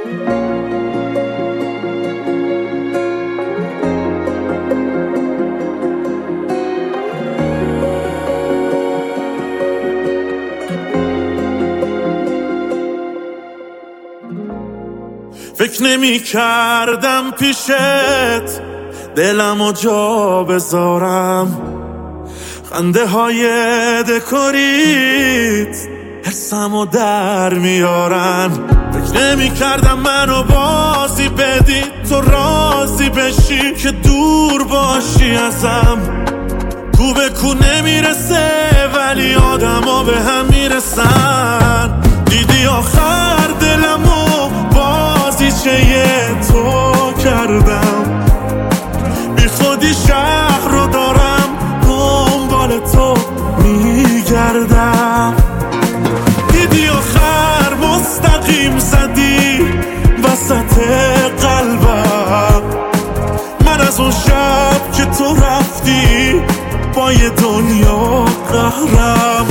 فکر نمی کردم پیشت دلمو جا بذارم، خنده های دکوریت حسمو در میارن. فکر نمی کردم منو بازی بدی، تو راضی بشی که دور باشی ازم. کو به کو نمیرسه ولی آدما به هم میرسن. دیدی آخر دلمو بازیچه تو کردم، بی خودی شهر رو دارم دنبال تو میگردم. دیدی آخر مستقیم زدی وسط قلبم، من از اون شب که تو رفتی با یه دنیا قهرم.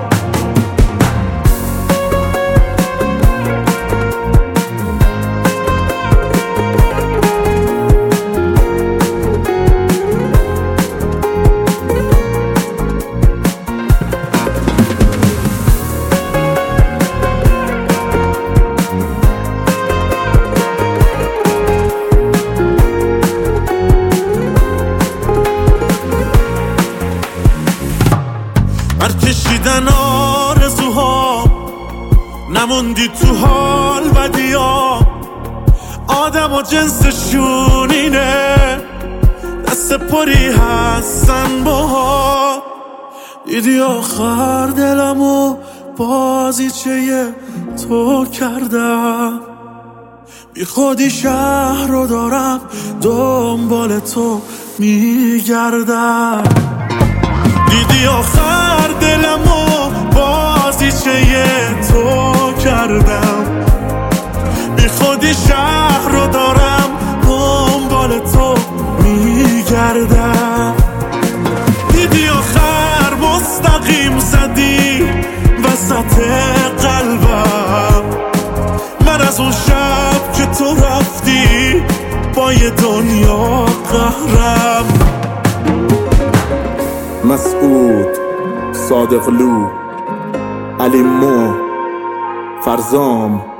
کشیدن آرزوها نموندی تو حال بدیا، آدم و جنسشون اینه دست پری هستن باها. دیدی آخر دلمو بازیچه تو کردم، بی خودی شهر رو دارم دنبال تو میگردم. دیدی آخر دلمو بازیچه تو کردم، بی خودی شهر رو دارم دنبال تو میگردم. دیدی آخر مستقیم زدی وسط قلبم، من از اون شب که تو رفتی با یه دنیا قهرم. مسعود، صادقلو، علی مو، فرزام